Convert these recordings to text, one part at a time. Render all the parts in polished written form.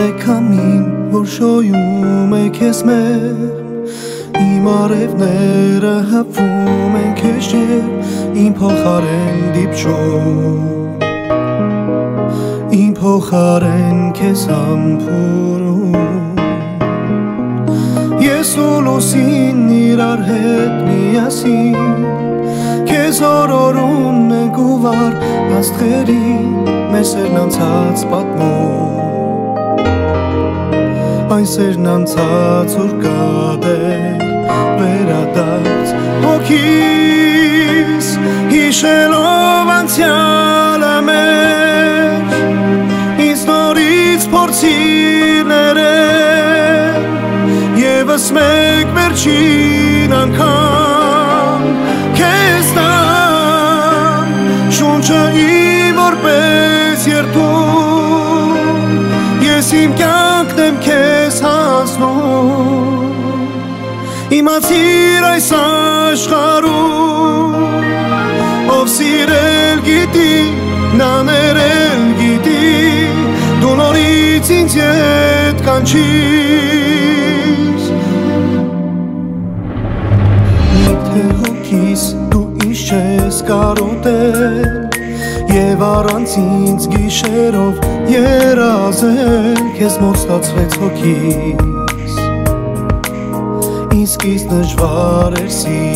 Ալեքամին, որ շոյում է քեզ մեր Իմ արևները հպվում են քեզ երբ Իմ փոխարեն դիպչում Իմ փոխարեն քեզ համբուրում Ես ու լուսին իրար հետ միասին Քեզ օրորում ենք ու վար աստղերին Մեր սերն անցած պատմում Այն սերն անցած ուր կադեր վերադարձ Հոգիս հիշելով անցյալը մեր Ինձ նորից փորձիր ներել Եվս մեկ վերջին անգամ Քեզ տամ շունչը իմ որպես երդում Ես իմ կյանքն եմ քեզ հանձնում Իմացիր այս աշխարհում Ով սիրել գիտի, նա ներել գիտի Դու նորից ինձ ետ կանչիր Միթե հոգիս դու ինձ չես կարոտել Եվ առանց ինձ գիշերով երազել Քեզ մոտ ստացվեց հոգիս Իսկից դժվար էր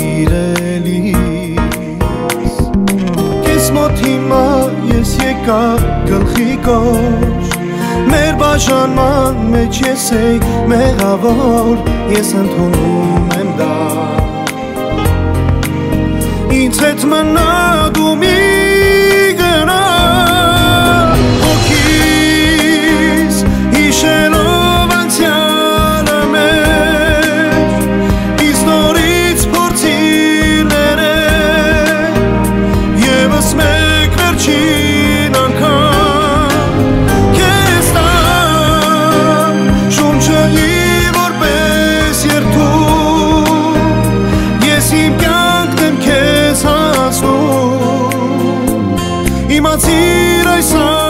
սիրելիս Քեզ մոտ հիմա ես եկա գլխի կոշ Մեր բաժանման մեջ ես էի մեղավոր Ես ընդունում եմ դա Ինձ հետ մնա դու մի Իմացիր այս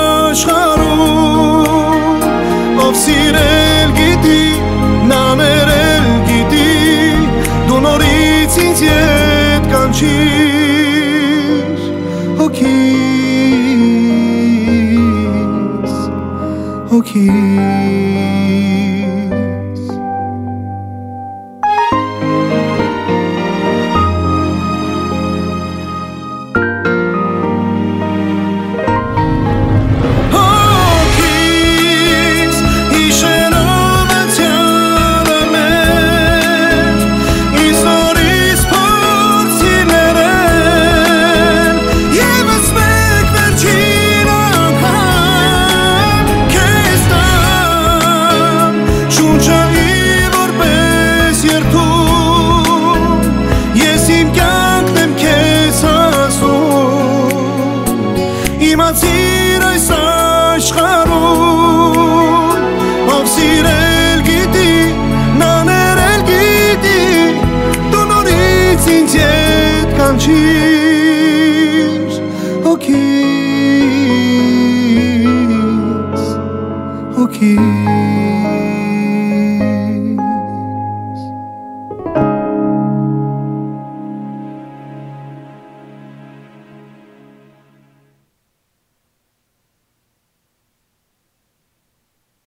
աշխարհում Ով սիրել գիտի, նա ներել գիտի Դու նորից ինձ ետ կանչիր Հոգիս, հոգիս Իմացիր այս աշխարհում Ով սիրել գիտի, նա ներել գիտի Դու նորից ինձ ետ կանչիր Հոգիս, հոգիս